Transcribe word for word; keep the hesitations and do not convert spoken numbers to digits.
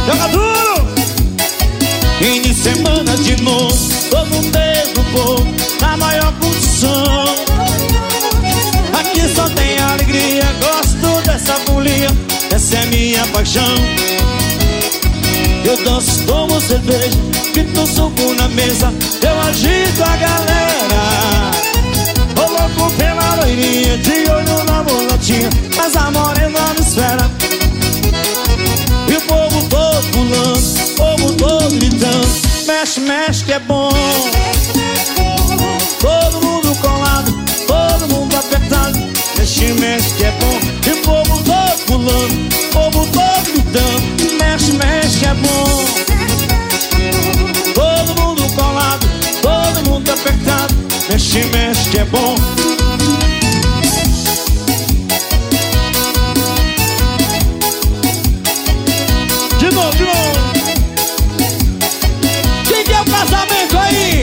Joga duro! Fim de semana de novo, tô no mesmo povo, na maior condição. Aqui só tem alegria, gosto dessa folia, essa é minha paixão. Eu danço, tomo cerveja, grito suco na mesa, eu agito a galera. Ô louco pela loirinha, de olho na mulatinha, mas a morena me espera. E o povo todo pulando, o povo todo gritando, mexe, mexe que é bom. Todo mundo colado, todo mundo apertado, mexe, mexe que é bom. E o povo todo pulando, o povo todo gritando, mexe, mexe que é bom. Todo mundo colado, todo mundo apertado, mexe, mexe que é bom.